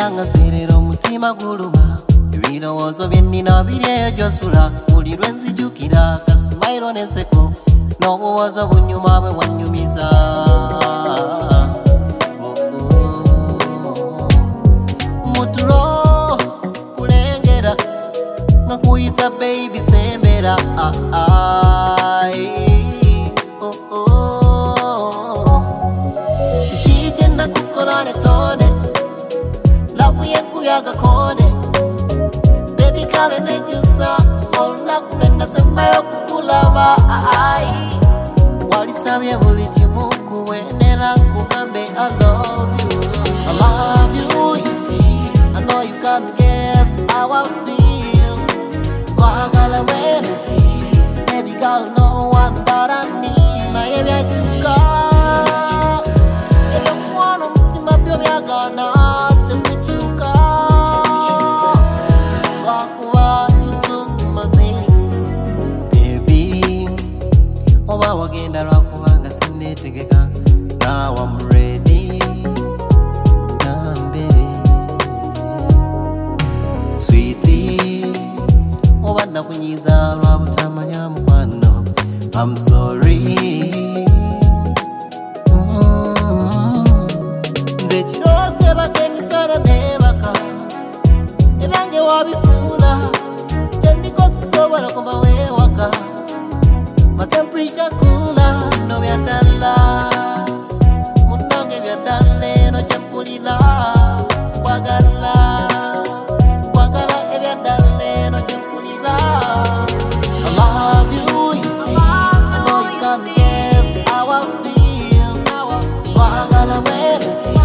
Nanga serero mutima guluma ebirowoozo bye nnina biri eyo gy'osula buli lwe nzijukira kasimayiro n'enseko n'obuwozo bunyuma bwe wannyumiza mutulo kulengera nga kuyita baby sembera kiki nakukola ne tone lavu yekubyaga-konde baby kale nejjusa olunaku lwe nasembayo kukulaba walisabye buli kimu kuwenera nkugambe I love you, you see I know you can't guess how I feel kwagala mwenesi baby girl no one that I need naye byakyuka ebyokuwana omutima byo byagana tekukyuka lwakuba you took my things baby oba wagenda lwakubanga sinneetegeka now I'm ready kugambe sweetie oba nakunyiza lwa butamanya mukwano I'm sorry nze kirose baka emisana nebaka ebyange wabifuula kyendiko sisobola kuba weewaka my temperature cooler no byaddala munnange byaddala eno kyempulira kwagala ebyaddala eno kyempulira I love you, you see I know you can't guess how I feel kwagala mwenesi